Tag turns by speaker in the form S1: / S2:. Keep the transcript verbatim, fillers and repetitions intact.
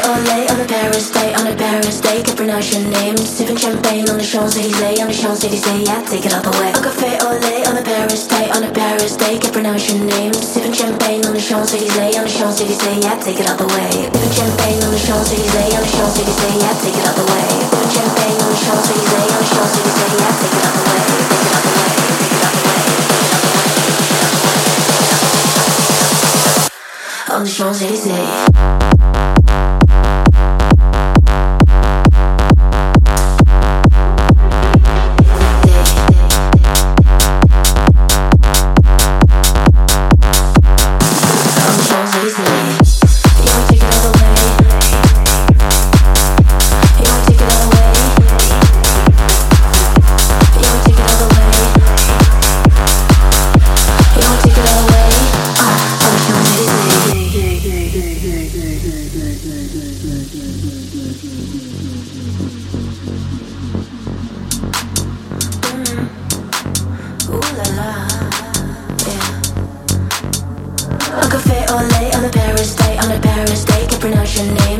S1: Olay on the Paris day, on the Paris day, can't pronounce your name. Sipping champagne on the Champs-Élysées, on the Champs-Élysées, yeah, take it out the way. A cafe olay on the Paris day, on the Paris day, can't pronounce your name. Sipping champagne on the Champs-Élysées, on the Champs-Élysées, yeah, take it out the way. Sipping champagne on the Champs-Élysées, on the Champs-Élysées, yeah, take it out the way. Sipping champagne on the Champs-Élysées, on the Champs-Élysées, yeah, take it out the way. Take it out the way, take it out the way, on the Champs-Élysées. Olay on the Paris day, on the Paris day, can't pronounce your name.